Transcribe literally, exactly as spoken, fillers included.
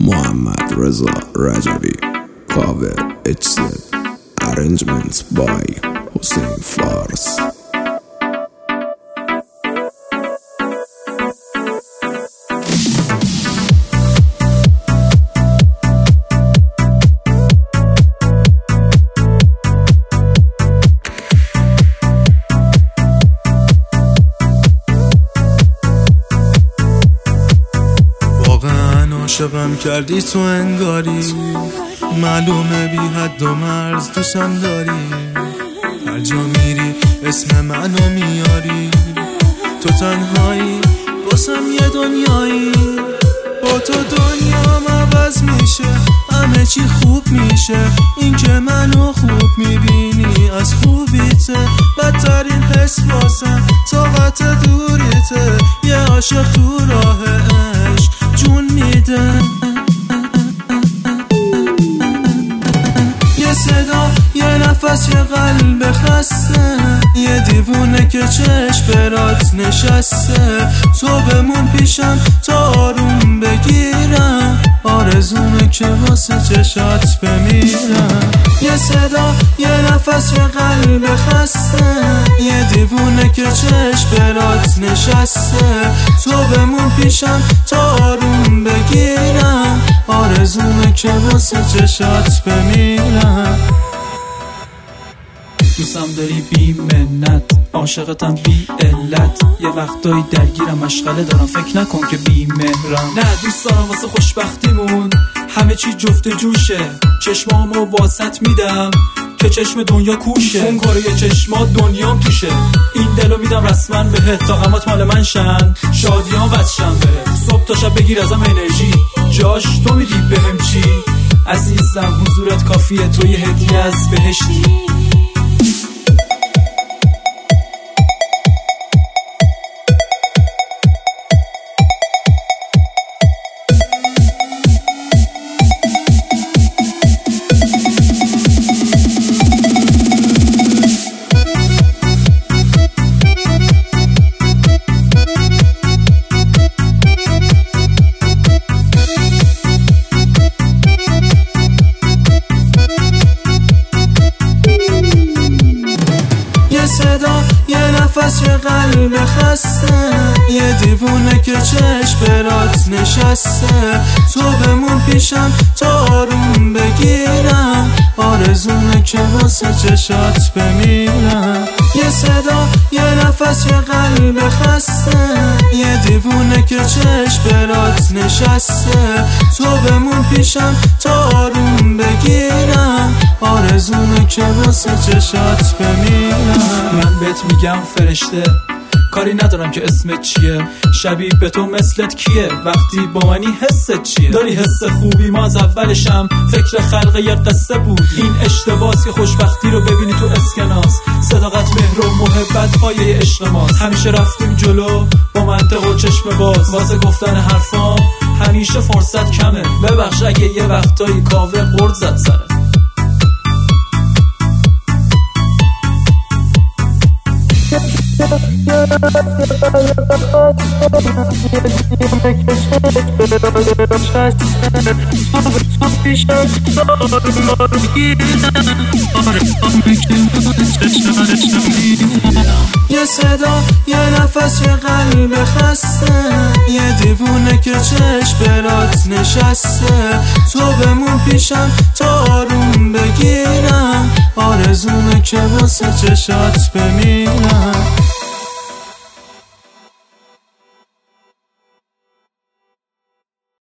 محمد رضا رجبی. Cover H Z Arrangements by Hussein Fars. عاشقم کردی تو انگاری، معلومه بی حد و مرز دوستم داری. هر جا میری اسم منو میاری، تو تنهایی واسم یه دنیایی. با تو دنیام عوض میشه، همه چی خوب میشه. این که منو خوب میبینی از خوبیته، بدترین حس واسم طاقت دوریته. یه عاشق تو راه عشق جون میده. یه صدا، یه نفس، یه قلب خسته، یه دیوونه که چشم برات نشسته. تو بمون پیشم تا آروم بگیرم، آرزومه که واسه چشات بمیرم. یه صدا، یه نفس، یه قلب خسته، یه دیوونه که چشم برات نشسته. تو بمون پیشم تا آروم بگیرم، آرزومه که واسه چشات بمیرم. دوستم داری بی منت، عاشقتم بی علت. یه وقتایی درگیرم مشغله دارم، فکر نکن که بی مهرم. نه دوست دارم واسه خوشبختیمون همه چی جفت جوشه. چشمامو واسط میدم که چشم دنیا کوشه. اون کاره چشما دنیام توشه. این دلو میدم رسما بهت تا غمات مال من شن، شادیان وصشن بهت. صبح تا شب بگیر ازم انرژی، جاش تو میدی بهم چی. عزیزم حضورت کافیه، تو یه هدیه از بهشتی. یه نفس، یه قلب خسته، یه دیوونه که چشم برات نشسته. تو بمون پیشم تا آروم بگیرم، آرزومه که واسه چشات بمیرم. یه صدا، یه نفس، یه قلب خسته، یه دیوونه که چشم برات نشسته. تو بمون پیشم تا آروم بگیرم، آرزومه که واسه چشات بمیرم. من بهت میگم فرشته، کاری ندارم که اسمت چیه. شبیه به تو مثلت کیه، وقتی با منی حست چیه. داری حس خوبی، ما از اولشم فکر خلق یه قصه بود. این اشتباس که خوشبختی رو ببینی تو اسکناس. صداقت، مهر و محبت پایه عشق ماست. همیشه رفتیم جلو با منطق و چشم باز. واسه گفتن حرفام همیشه فرصت کمه. ببخش اگه یه وقتایی کاوه قرد زد سرت. یه صدا، یه نفس، یه قلب خسته، یه دیوونه که چشم برات نشسته. تو بمون پیشم تا آروم بگیرم، آرزومه که واسه چشات بمیرم.